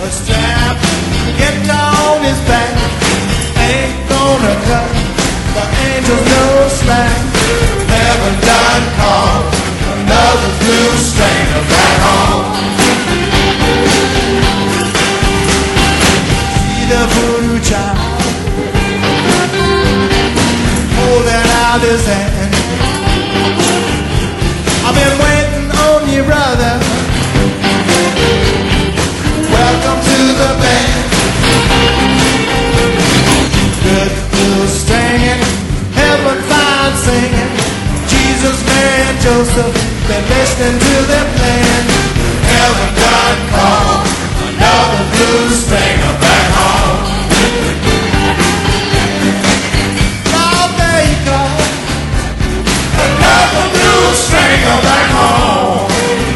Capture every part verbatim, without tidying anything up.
a strap, get on his back, ain't gonna cut the angels no slack. Never done call another blue stranger back home. See the voodoo child holding out his hand. I've been waiting on you, brother. Welcome to the band. Good blue stringing, heaven fine singing. Jesus, Mary, and Joseph, been listening to their plan. Heaven done call another blue stringer back home. Oh, there you go, another blue stringer back home.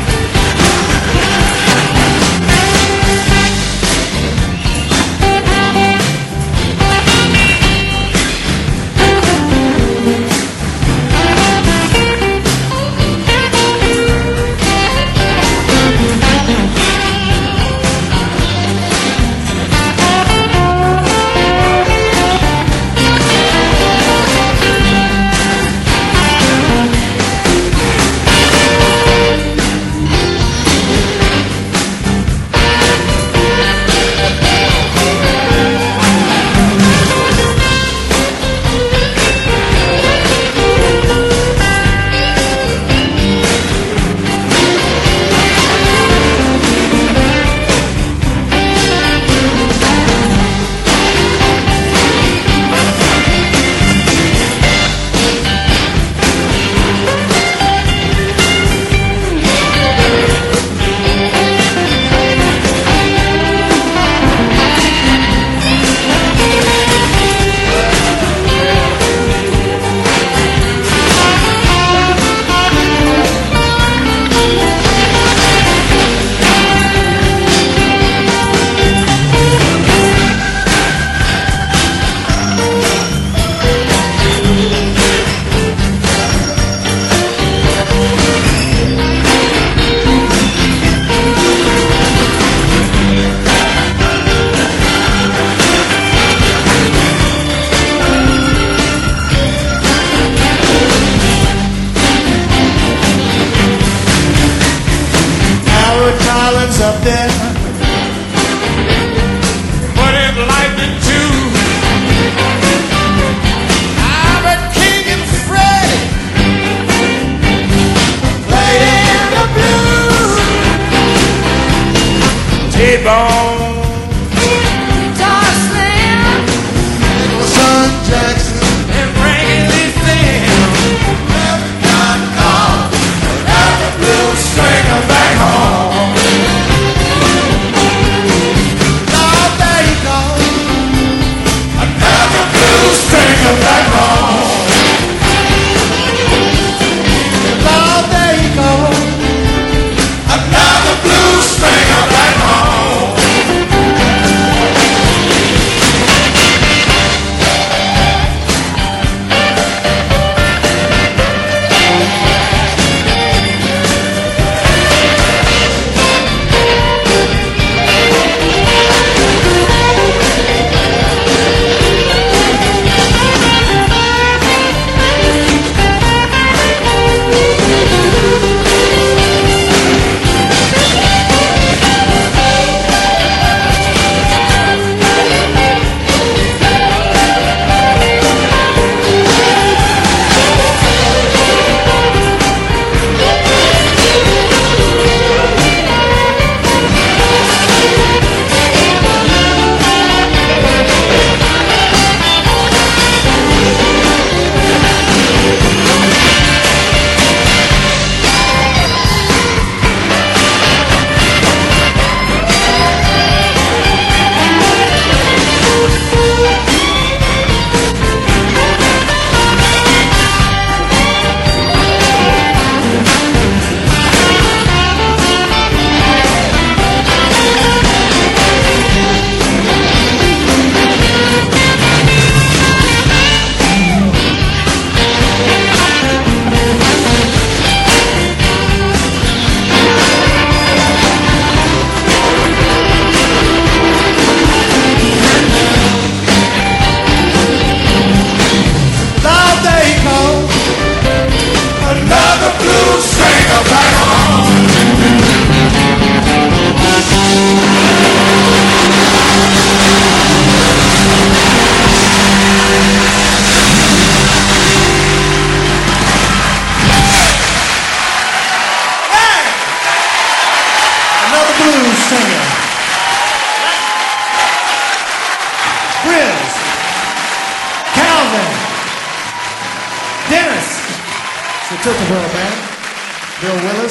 Up there, put it lightning too. Albert King and Freddie playing the blues. T-Bone, Guitar Slim, Son Jackson, and Frankie Lee Slim. Never done call another blues stringer back home. Back home. Oh, there you go, another blue stringer back home. Dennis. It's the Tilt-A-Whirl Band. Bill Willis.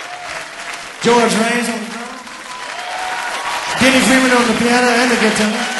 George Raines on the drum. Denny Freeman on the piano and the guitar.